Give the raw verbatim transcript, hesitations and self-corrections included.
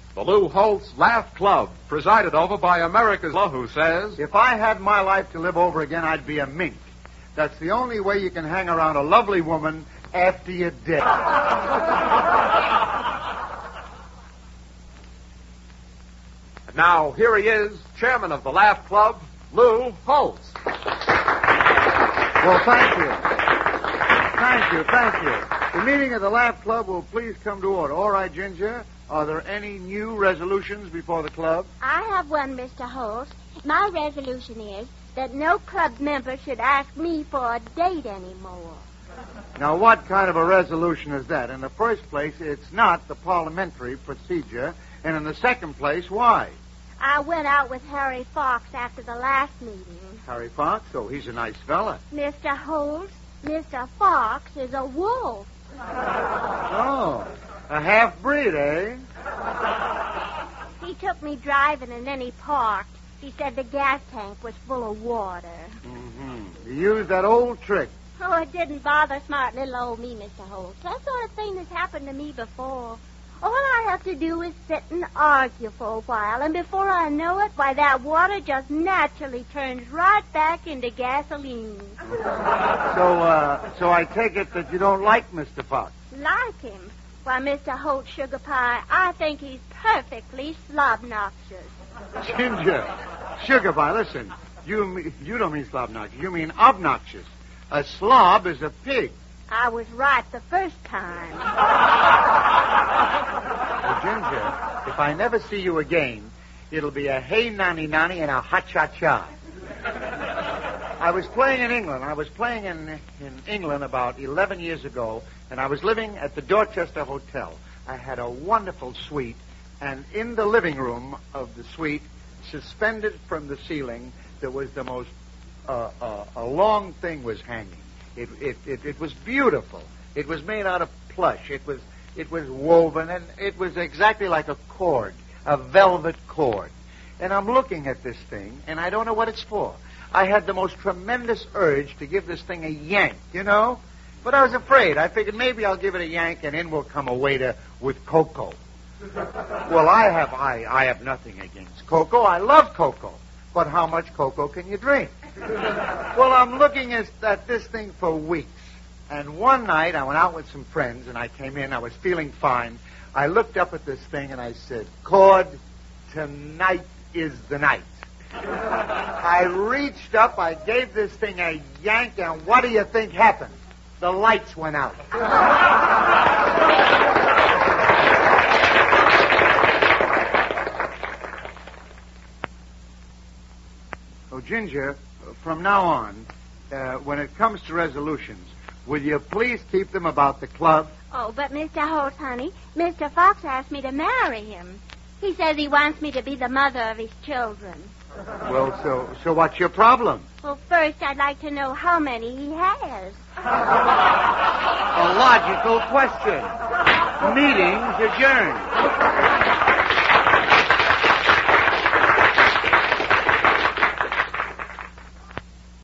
The Lou Holtz Laugh Club, presided over by America's Law, who says, if I had my life to live over again, I'd be a mink. That's the only way you can hang around a lovely woman after you're dead. And now, here he is, chairman of the Laugh Club, Lou Holtz. Well, thank you. Thank you, thank you. The meeting of the Laugh Club will please come to order. All right, Ginger, are there any new resolutions before the club? I have one, Mister Holtz. My resolution is that no club member should ask me for a date anymore. Now, what kind of a resolution is that? In the first place, it's not the parliamentary procedure. And in the second place, why? I went out with Harry Fox after the last meeting. Harry Fox? Oh, he's a nice fella. Mister Holtz, Mister Fox is a wolf. Oh, a half-breed, eh? He took me driving and then he parked. He said the gas tank was full of water. Mm-hmm. You used that old trick. Oh, it didn't bother smart little old me, Mister Holtz. That sort of thing has happened to me before. All I have to do is sit and argue for a while, and before I know it, why, that water just naturally turns right back into gasoline. So, uh, so I take it that you don't like Mister Fox. Like him? Why, Mister Holtz Sugar Pie, I think he's perfectly slobnoxious. Ginger, Sugar Pie, listen. You you don't mean slobnoxious. You mean obnoxious. A slob is a pig. I was right the first time. Well, Ginger, if I never see you again, it'll be a hey nanny nanny and a ha cha cha. I was playing in England. I was playing in in England about eleven years ago, and I was living at the Dorchester Hotel. I had a wonderful suite, and in the living room of the suite, suspended from the ceiling, there was the most uh, uh, a long thing was hanging. It, it it it was beautiful. It was made out of plush. It was it was woven, and it was exactly like a cord, a velvet cord. And I'm looking at this thing, and I don't know what it's for. I had the most tremendous urge to give this thing a yank, you know? But I was afraid. I figured maybe I'll give it a yank, and in will come a waiter with cocoa. Well, I have I, I have nothing against cocoa. I love cocoa. But how much cocoa can you drink? Well, I'm looking at, at this thing for weeks. And one night, I went out with some friends, and I came in. I was feeling fine. I looked up at this thing, and I said, Cord, tonight is the night. I reached up, I gave this thing a yank, and what do you think happened? The lights went out. Oh, Ginger, from now on, uh, when it comes to resolutions, will you please keep them about the club? Oh, but Mister Holtz, honey, Mister Fox asked me to marry him. He says he wants me to be the mother of his children. Well, so so what's your problem? Well, first, I'd like to know how many he has. A logical question. Meeting's adjourned.